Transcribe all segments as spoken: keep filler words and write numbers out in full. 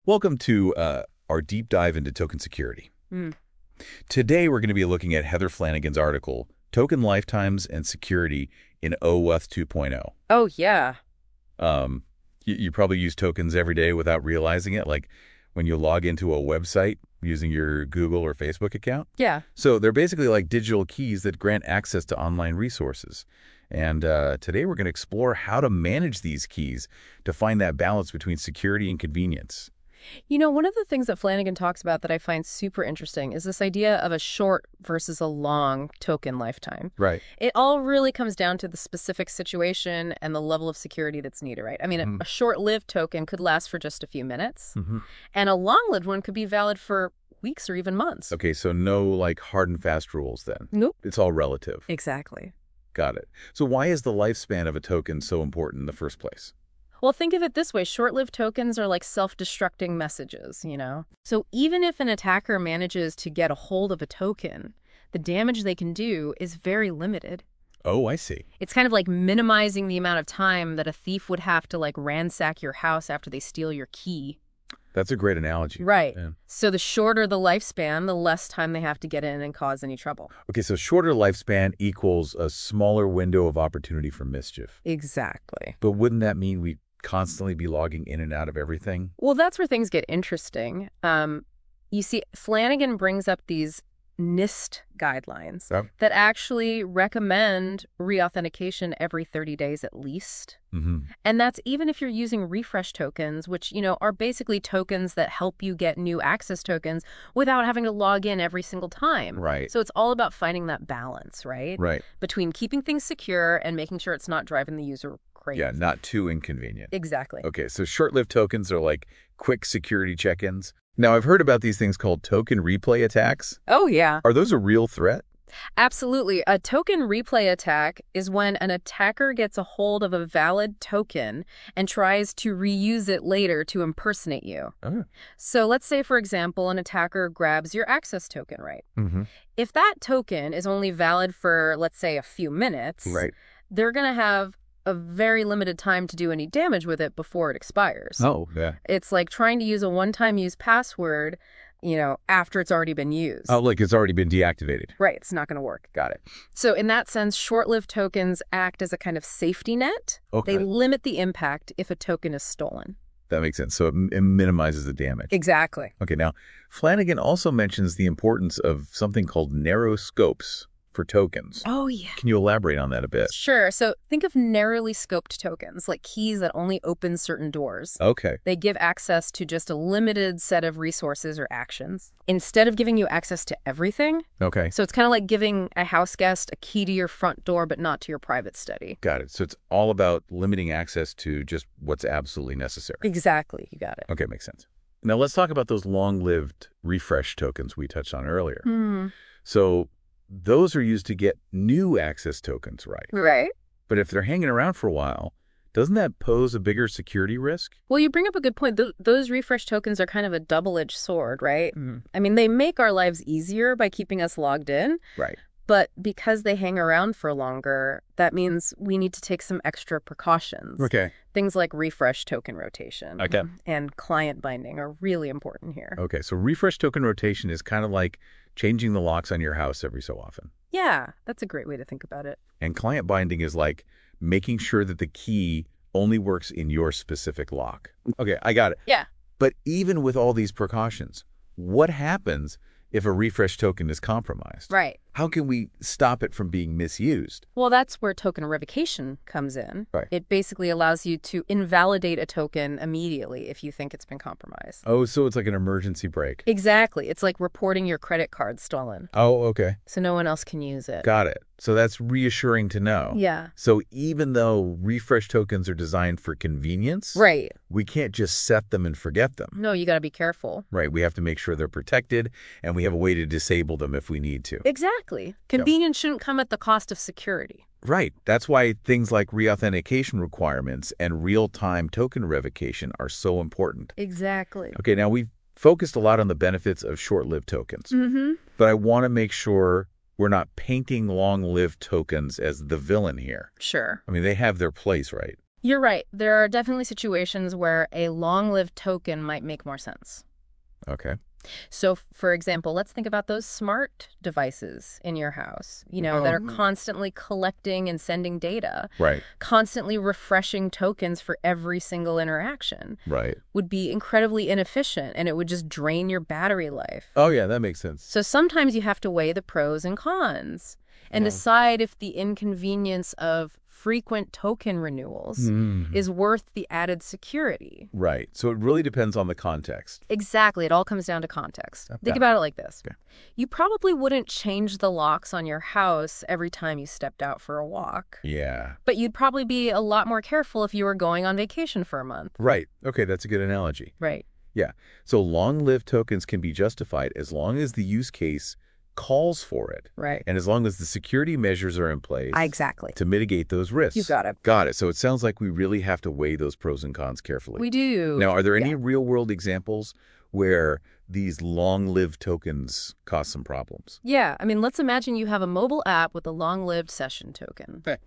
Welcome to uh, our deep dive into token security. Mm. Today, we're going to be looking at Heather Flanagan's article, Token Lifetimes and Security in OAuth two point oh. Oh, yeah. Um, you, you probably use tokens every day without realizing it, like when you log into a website using your Google or Facebook account. Yeah. So they're basically like digital keys that grant access to online resources. And uh, today, we're going to explore how to manage these keys to find that balance between security and convenience. You know, one of the things that Flanagan talks about that I find super interesting is this idea of a short versus a long token lifetime. Right. It all really comes down to the specific situation and the level of security that's needed, right? I mean, Mm-hmm. a, a short-lived token could last for just a few minutes, Mm-hmm. and a long-lived one could be valid for weeks or even months. Okay, so no like hard and fast rules then. Nope. It's all relative. Exactly. Got it. So why is the lifespan of a token so important in the first place? Well, think of it this way. Short-lived tokens are like self-destructing messages, you know? So even if an attacker manages to get a hold of a token, the damage they can do is very limited. Oh, I see. It's kind of like minimizing the amount of time that a thief would have to like ransack your house after they steal your key. That's a great analogy. Right. Yeah. So the shorter the lifespan, the less time they have to get in and cause any trouble. Okay, so shorter lifespan equals a smaller window of opportunity for mischief. Exactly. But wouldn't that mean we constantly be logging in and out of everything? Well, that's where things get interesting. Um, you see, Flanagan brings up these NIST guidelines Yep. that actually recommend reauthentication every thirty days at least. Mm-hmm. And that's even if you're using refresh tokens, which, you know, are basically tokens that help you get new access tokens without having to log in every single time. Right. So it's all about finding that balance, right? Right. Between keeping things secure and making sure it's not driving the user crazy. Yeah, not too inconvenient. Exactly. Okay, so short-lived tokens are like quick security check-ins. Now, I've heard about these things called token replay attacks. Oh, yeah. Are those a real threat? Absolutely. A token replay attack is when an attacker gets a hold of a valid token and tries to reuse it later to impersonate you. Oh. So let's say, for example, an attacker grabs your access token, right? Mm-hmm. If that token is only valid for, let's say, a few minutes, Right. they're going to have a very limited time to do any damage with it before it expires. Oh, yeah. It's like trying to use a one-time use password, you know, after it's already been used. Oh, like it's already been deactivated. Right, it's not going to work. Got it. So in that sense, short-lived tokens act as a kind of safety net. Okay. They limit the impact if a token is stolen. That makes sense. So it, it minimizes the damage. Exactly. Okay, now, Flanagan also mentions the importance of something called narrow scopes for tokens. Oh, yeah. Can you elaborate on that a bit? Sure. So think of narrowly scoped tokens, like keys that only open certain doors. Okay. They give access to just a limited set of resources or actions instead of giving you access to everything. Okay. So it's kind of like giving a house guest a key to your front door, but not to your private study. Got it. So it's all about limiting access to just what's absolutely necessary. Exactly. You got it. Okay, makes sense. Now let's talk about those long-lived refresh tokens we touched on earlier. Hmm. So those are used to get new access tokens, right? Right. But if they're hanging around for a while, doesn't that pose a bigger security risk? Well, you bring up a good point. Th- those refresh tokens are kind of a double-edged sword, right? Mm-hmm. I mean, they make our lives easier by keeping us logged in, Right. but because they hang around for longer, that means we need to take some extra precautions. Okay. Things like refresh token rotation Okay. and client binding are really important here. Okay, so refresh token rotation is kind of like changing the locks on your house every so often. Yeah, that's a great way to think about it. And client binding is like making sure that the key only works in your specific lock. Okay, I got it. Yeah. But even with all these precautions, what happens if a refresh token is compromised? Right. How can we stop it from being misused? Well, that's where token revocation comes in. Right. It basically allows you to invalidate a token immediately if you think it's been compromised. Oh, so it's like an emergency brake. Exactly. It's like reporting your credit card stolen, Oh, okay. so no one else can use it. Got it. So that's reassuring to know. Yeah. So even though refresh tokens are designed for convenience, Right. we can't just set them and forget them. No, you got to be careful. Right. We have to make sure they're protected, and we have a way to disable them if we need to. Exactly. Convenience shouldn't come at the cost of security. Right. That's why things like reauthentication requirements and real-time token revocation are so important. Exactly. Okay, now we've focused a lot on the benefits of short-lived tokens, Mm-hmm. but I want to make sure we're not painting long-lived tokens as the villain here. Sure. I mean, they have their place, right? You're right. There are definitely situations where a long-lived token might make more sense. Okay. So, for example, let's think about those smart devices in your house, you know, that are constantly collecting and sending data. Right. Constantly refreshing tokens for every single interaction. Right. Would be incredibly inefficient, and it would just drain your battery life. Oh, yeah, that makes sense. So sometimes you have to weigh the pros and cons and Yeah. decide if the inconvenience of frequent token renewals Mm. is worth the added security. Right. So it really depends on the context. Exactly. It all comes down to context. Okay. Think about it like this. Okay. You probably wouldn't change the locks on your house every time you stepped out for a walk. Yeah. But you'd probably be a lot more careful if you were going on vacation for a month. Right. Okay, that's a good analogy. Right. Yeah. So long-lived tokens can be justified as long as the use case calls for it. Right. And as long as the security measures are in place Exactly. to mitigate those risks. You got it. Got it. So it sounds like we really have to weigh those pros and cons carefully. We do. Now, are there any Yeah. real-world examples where these long-lived tokens cause some problems? Yeah. I mean, let's imagine you have a mobile app with a long-lived session token. Okay.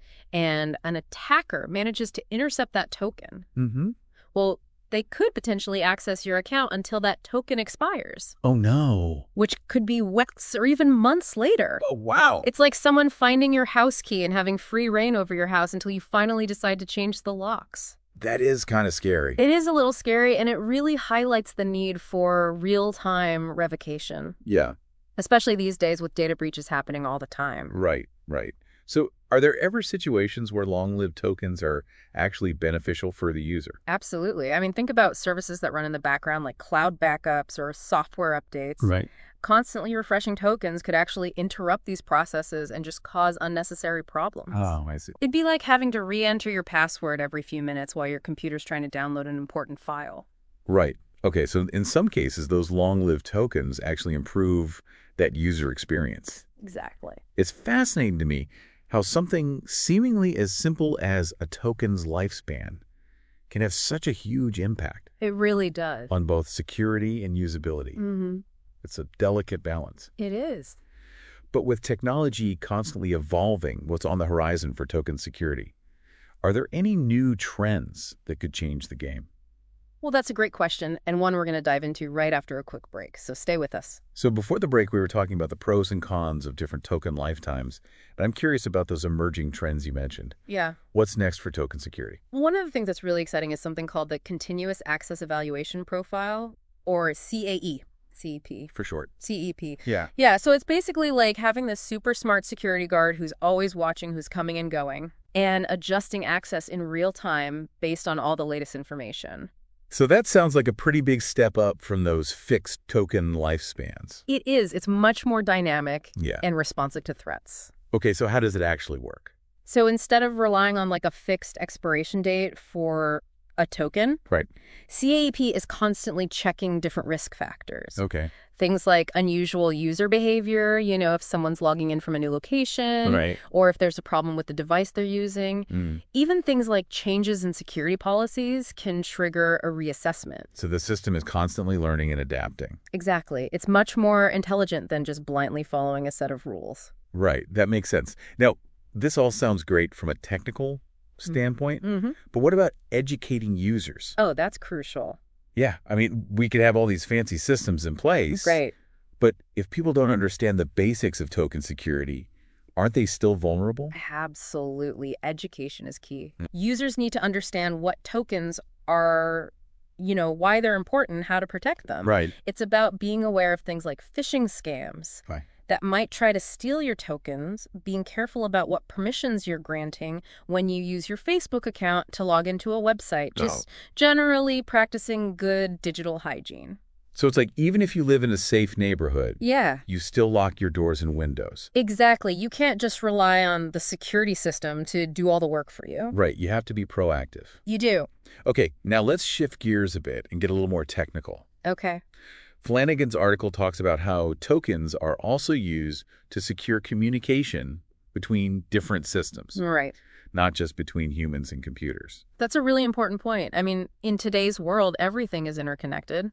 And an attacker manages to intercept that token. Mm-hmm. Well, they could potentially access your account until that token expires, Oh, no. which could be weeks or even months later. Oh, wow. It's like someone finding your house key and having free reign over your house until you finally decide to change the locks. That is kind of scary. It is a little scary, and it really highlights the need for real-time revocation, Yeah. especially these days with data breaches happening all the time. Right, right. So are there ever situations where long-lived tokens are actually beneficial for the user? Absolutely. I mean, think about services that run in the background like cloud backups or software updates. Right. Constantly refreshing tokens could actually interrupt these processes and just cause unnecessary problems. Oh, I see. It'd be like having to re-enter your password every few minutes while your computer's trying to download an important file. Right. Okay, so in some cases, those long-lived tokens actually improve that user experience. Exactly. It's fascinating to me how something seemingly as simple as a token's lifespan can have such a huge impact It really does. on both security and usability. Mm-hmm. It's a delicate balance. It is. But with technology constantly evolving, what's on the horizon for token security? Are there any new trends that could change the game? Well, that's a great question, and one we're going to dive into right after a quick break, so stay with us. So before the break, we were talking about the pros and cons of different token lifetimes, and I'm curious about those emerging trends you mentioned. Yeah. What's next for token security? One of the things that's really exciting is something called the Continuous Access Evaluation Profile, or C A E. C E P. For short. C E P. Yeah. Yeah, so it's basically like having this super smart security guard who's always watching who's coming and going and adjusting access in real time based on all the latest information. So that sounds like a pretty big step up from those fixed token lifespans. It is. It's much more dynamic Yeah. and responsive to threats. Okay, so how does it actually work? So instead of relying on like a fixed expiration date for a token, Right. C A E P is constantly checking different risk factors. Okay. Things like unusual user behavior, you know, if someone's logging in from a new location, Right. or if there's a problem with the device they're using. Mm. Even things like changes in security policies can trigger a reassessment. So the system is constantly learning and adapting. Exactly. It's much more intelligent than just blindly following a set of rules. Right. That makes sense. Now, this all sounds great from a technical standpoint, Mm-hmm. but what about educating users? Oh, that's crucial. Yeah, I mean, we could have all these fancy systems in place. Great. But if people don't understand the basics of token security, aren't they still vulnerable? Absolutely. Education is key. Users need to understand what tokens are, you know, why they're important, how to protect them. Right. It's about being aware of things like phishing scams Right. that might try to steal your tokens, being careful about what permissions you're granting when you use your Facebook account to log into a website, just generally practicing good digital hygiene. So it's like even if you live in a safe neighborhood, Yeah. you still lock your doors and windows. Exactly. You can't just rely on the security system to do all the work for you. Right. You have to be proactive. You do. Okay, now let's shift gears a bit and get a little more technical. Okay. Flanagan's article talks about how tokens are also used to secure communication between different systems, Right. not just between humans and computers. That's a really important point. I mean, in today's world, everything is interconnected. Yeah.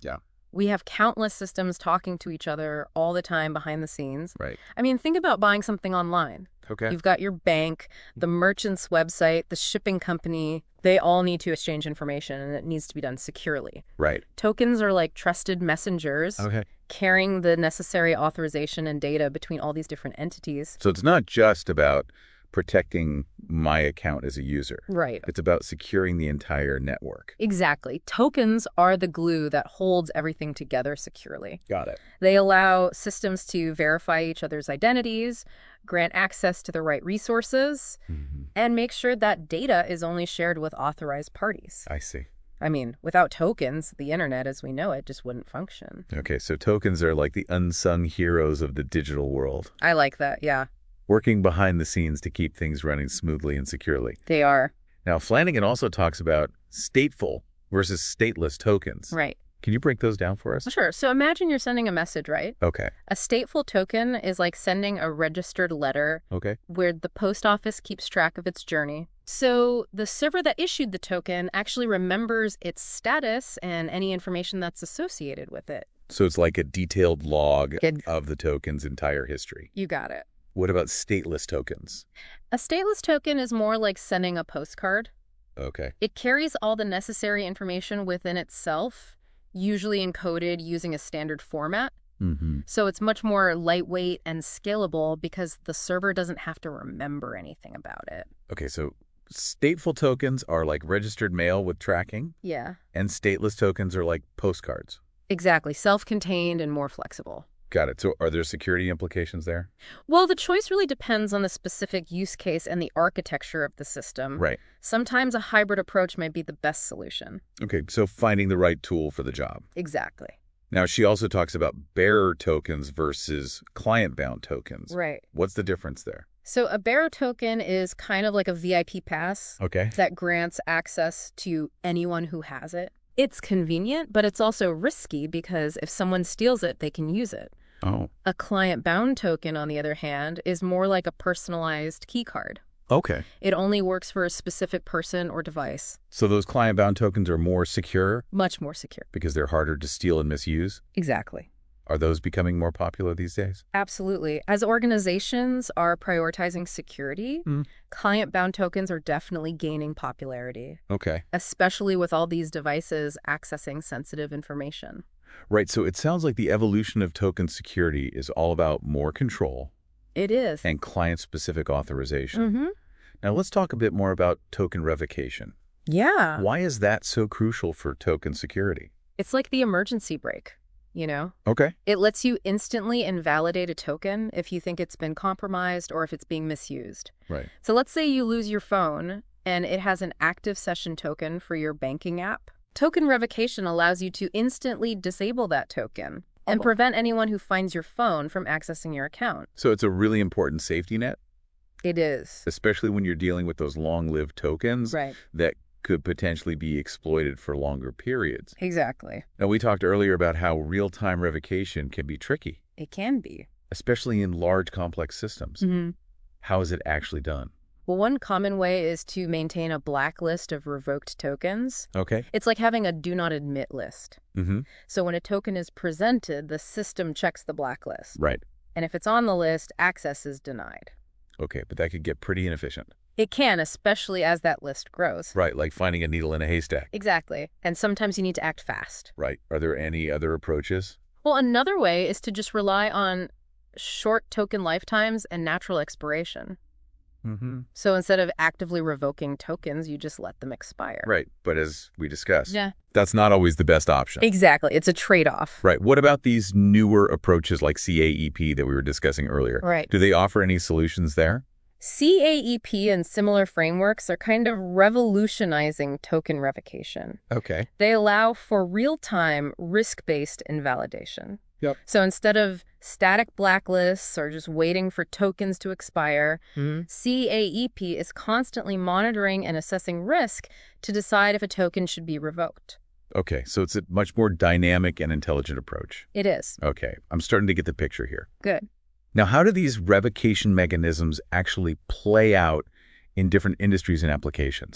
We have countless systems talking to each other all the time behind the scenes. Right. I mean, think about buying something online. Okay. You've got your bank, the merchant's website, the shipping company. They all need to exchange information, and it needs to be done securely. Right. Tokens are like trusted messengers Okay. carrying the necessary authorization and data between all these different entities. So it's not just about protecting my account as a user. Right. It's about securing the entire network. Exactly. Tokens are the glue that holds everything together securely. Got it. They allow systems to verify each other's identities, grant access to the right resources, Mm-hmm. and make sure that data is only shared with authorized parties. I see. I mean, without tokens, the internet as we know it just wouldn't function. Okay, so tokens are like the unsung heroes of the digital world, I like that, yeah. working behind the scenes to keep things running smoothly and securely. They are. Now, Flanagan also talks about stateful versus stateless tokens. Right. Can you break those down for us? Sure. So imagine you're sending a message, right? Okay. A stateful token is like sending a registered letter Okay. where the post office keeps track of its journey. So the server that issued the token actually remembers its status and any information that's associated with it. So it's like a detailed log Good. of the token's entire history. You got it. What about stateless tokens? A stateless token is more like sending a postcard. Okay. It carries all the necessary information within itself, usually encoded using a standard format. Mm-hmm. So it's much more lightweight and scalable because the server doesn't have to remember anything about it. Okay, so stateful tokens are like registered mail with tracking, Yeah, and stateless tokens are like postcards. exactly. Self-contained and more flexible. Got it. So are there security implications there? Well, the choice really depends on the specific use case and the architecture of the system. Right. Sometimes a hybrid approach might be the best solution. Okay, so finding the right tool for the job. Exactly. Now, she also talks about bearer tokens versus client-bound tokens. Right. What's the difference there? So a bearer token is kind of like a V I P pass Okay. that grants access to anyone who has it. It's convenient, but it's also risky because if someone steals it, they can use it. Oh. A client-bound token, on the other hand, is more like a personalized key card. Okay. It only works for a specific person or device. So those client-bound tokens are more secure Much more secure. because they're harder to steal and misuse? Exactly. Are those becoming more popular these days? Absolutely. As organizations are prioritizing security, Mm. client-bound tokens are definitely gaining popularity, Okay. especially with all these devices accessing sensitive information. Right, so it sounds like the evolution of token security is all about more control It is. and client-specific authorization. Mm-hmm. Now let's talk a bit more about token revocation. Yeah. Why is that so crucial for token security? It's like the emergency brake, you know? Okay. It lets you instantly invalidate a token if you think it's been compromised or if it's being misused. Right. So let's say you lose your phone and it has an active session token for your banking app. Token revocation allows you to instantly disable that token and prevent anyone who finds your phone from accessing your account. So it's a really important safety net, It is. especially when you're dealing with those long-lived tokens Right. that could potentially be exploited for longer periods. Exactly. Now, we talked earlier about how real-time revocation can be tricky, It can be. especially in large, complex systems. Mm-hmm. How is it actually done? Well, one common way is to maintain a blacklist of revoked tokens. Okay. It's like having a do not admit list. Mm-hmm. So when a token is presented, the system checks the blacklist. Right. And if it's on the list, access is denied. Okay, but that could get pretty inefficient. It can, especially as that list grows. Right, like finding a needle in a haystack. Exactly. And sometimes you need to act fast. Right. Are there any other approaches? Well, another way is to just rely on short token lifetimes and natural expiration. Mm-hmm. So instead of actively revoking tokens, you just let them expire. Right, but as we discussed, Yeah. that's not always the best option. Exactly. It's a trade-off. Right. What about these newer approaches like C A E P that we were discussing earlier? Right. Do they offer any solutions there? C A E P and similar frameworks are kind of revolutionizing token revocation. Okay. They allow for real-time, risk-based invalidation. Yep. So instead of static blacklists or just waiting for tokens to expire, Mm-hmm. C A E P is constantly monitoring and assessing risk to decide if a token should be revoked. Okay, so it's a much more dynamic and intelligent approach. It is. Okay, I'm starting to get the picture here. Good. Now, how do these revocation mechanisms actually play out in different industries and applications?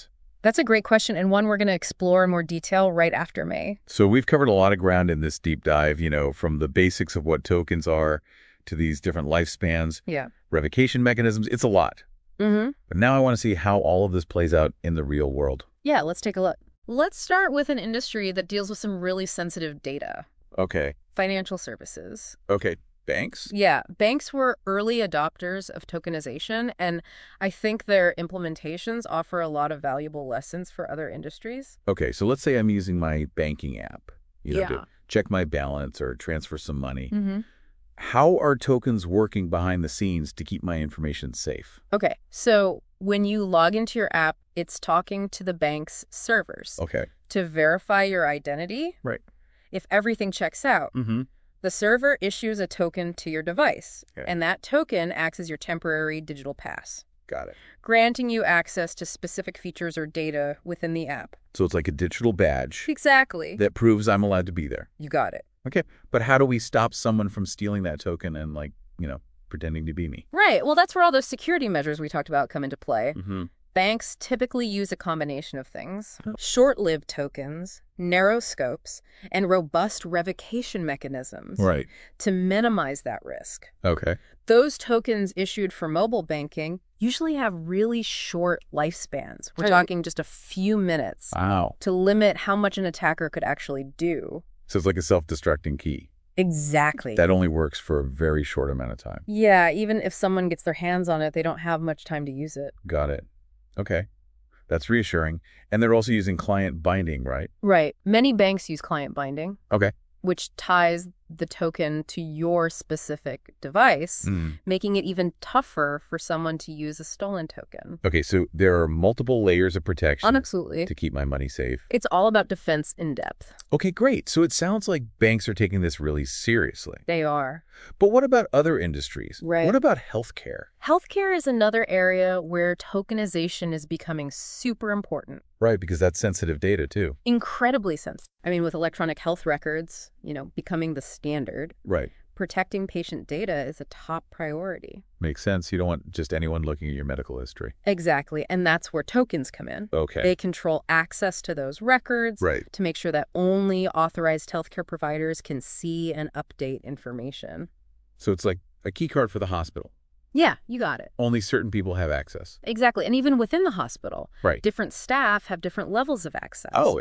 That's a great question, and one we're going to explore in more detail right after May. So we've covered a lot of ground in this deep dive, you know, from the basics of what tokens are to these different lifespans, Yeah. revocation mechanisms. It's a lot. Mm-hmm. But now I want to see how all of this plays out in the real world. Yeah, let's take a look. Let's start with an industry that deals with some really sensitive data. Okay. Financial services. Okay. Banks? Yeah, banks were early adopters of tokenization, and I think their implementations offer a lot of valuable lessons for other industries. Okay, so let's say I'm using my banking app, you know, Yeah. to check my balance or transfer some money. Mm-hmm. How are tokens working behind the scenes to keep my information safe? Okay, so when you log into your app, it's talking to the bank's servers Okay. to verify your identity. Right. If everything checks out, Mm-hmm. the server issues a token to your device, Okay. and that token acts as your temporary digital pass, Got it. granting you access to specific features or data within the app. So it's like a digital badge Exactly. that proves I'm allowed to be there. You got it. Okay. But how do we stop someone from stealing that token and, like, you know, pretending to be me? Right. Well, that's where all those security measures we talked about come into play. Mm-hmm. Banks typically use a combination of things: short-lived tokens, narrow scopes, and robust revocation mechanisms Right. to minimize that risk. Okay. Those tokens issued for mobile banking usually have really short lifespans. We're Right. talking just a few minutes Wow. to limit how much an attacker could actually do. So it's like a self-destructing key. Exactly. That only works for a very short amount of time. Yeah, even if someone gets their hands on it, they don't have much time to use it. Got it. Okay. That's reassuring. And they're also using client binding, right? Right. Many banks use client binding, Okay. which ties the token to your specific device, Mm. making it even tougher for someone to use a stolen token. Okay, so there are multiple layers of protection Absolutely. to keep my money safe. It's all about defense in depth. Okay, great. So it sounds like banks are taking this really seriously. They are. But what about other industries? Right. What about healthcare? Healthcare is another area where tokenization is becoming super important. Right, because that's sensitive data too. Incredibly sensitive. I mean, with electronic health records, you know, becoming the standard, Right. protecting patient data is a top priority. Makes sense. You don't want just anyone looking at your medical history. Exactly. And that's where tokens come in. Okay. They control access to those records Right. to make sure that only authorized healthcare providers can see and update information. So it's like a key card for the hospital. Yeah, you got it. Only certain people have access. Exactly. And even within the hospital, Right. different staff have different levels of access. Oh,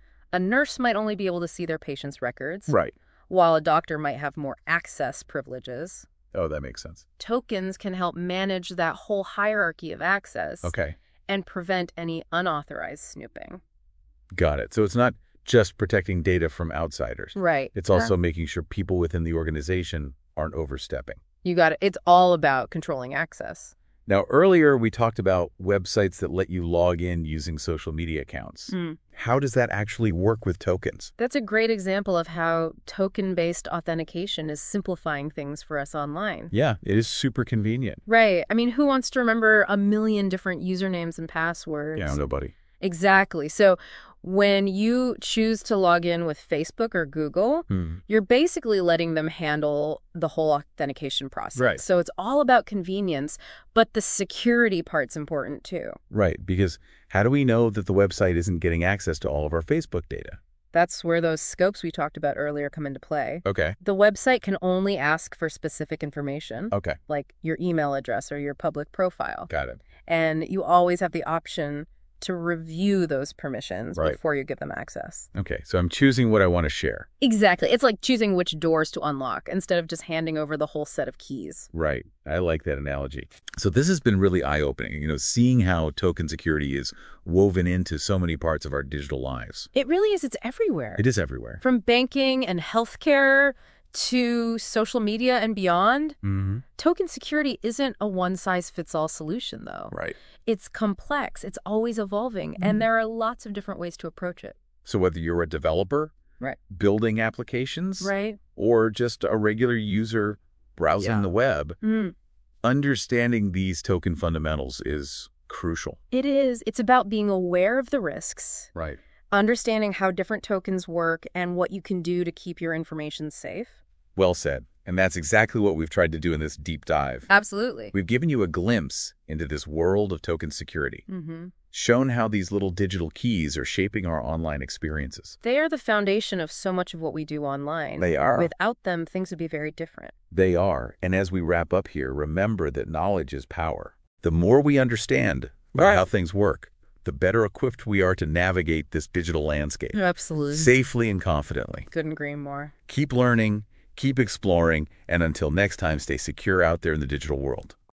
A nurse might only be able to see their patient's records, right. while a doctor might have more access privileges. Oh, that makes sense. Tokens can help manage that whole hierarchy of access Okay. and prevent any unauthorized snooping. Got it. So it's not just protecting data from outsiders. Right. It's also making sure people within the organization aren't overstepping. You got it. It's all about controlling access. Now, earlier we talked about websites that let you log in using social media accounts. Mm. How does that actually work with tokens? That's a great example of how token-based authentication is simplifying things for us online. Yeah, it is super convenient. Right. I mean, who wants to remember a million different usernames and passwords? Yeah, nobody. Exactly. So when you choose to log in with Facebook or Google, Hmm. you're basically letting them handle the whole authentication process. Right. So it's all about convenience, but the security part's important too. Right, because how do we know that the website isn't getting access to all of our Facebook data? That's where those scopes we talked about earlier come into play. Okay. The website can only ask for specific information, Okay. like your email address or your public profile. Got it. And you always have the option to review those permissions Right. before you give them access. Okay, so I'm choosing what I want to share. Exactly. It's like choosing which doors to unlock instead of just handing over the whole set of keys. Right. I like that analogy. So this has been really eye-opening, you know, seeing how token security is woven into so many parts of our digital lives. It really is. It's everywhere. It is everywhere. From banking and healthcare to social media and beyond. Mm-hmm. Token security isn't a one-size-fits-all solution, though. Right. It's complex. It's always evolving. And there are lots of different ways to approach it. So whether you're a developer, Right. building applications, Right? or just a regular user browsing Yeah. the web, Mm. understanding these token fundamentals is crucial. It is. It's about being aware of the risks, Right. understanding how different tokens work, and what you can do to keep your information safe. Well said. And that's exactly what we've tried to do in this deep dive. Absolutely. We've given you a glimpse into this world of token security. Mm-hmm. shown how these little digital keys are shaping our online experiences. They are the foundation of so much of what we do online. They are. Without them, things would be very different. They are. And as we wrap up here, remember that knowledge is power. The more we understand about how things work, the better equipped we are to navigate this digital landscape. Absolutely. Safely and confidently. Couldn't agree more. Keep learning, keep exploring, and until next time, stay secure out there in the digital world.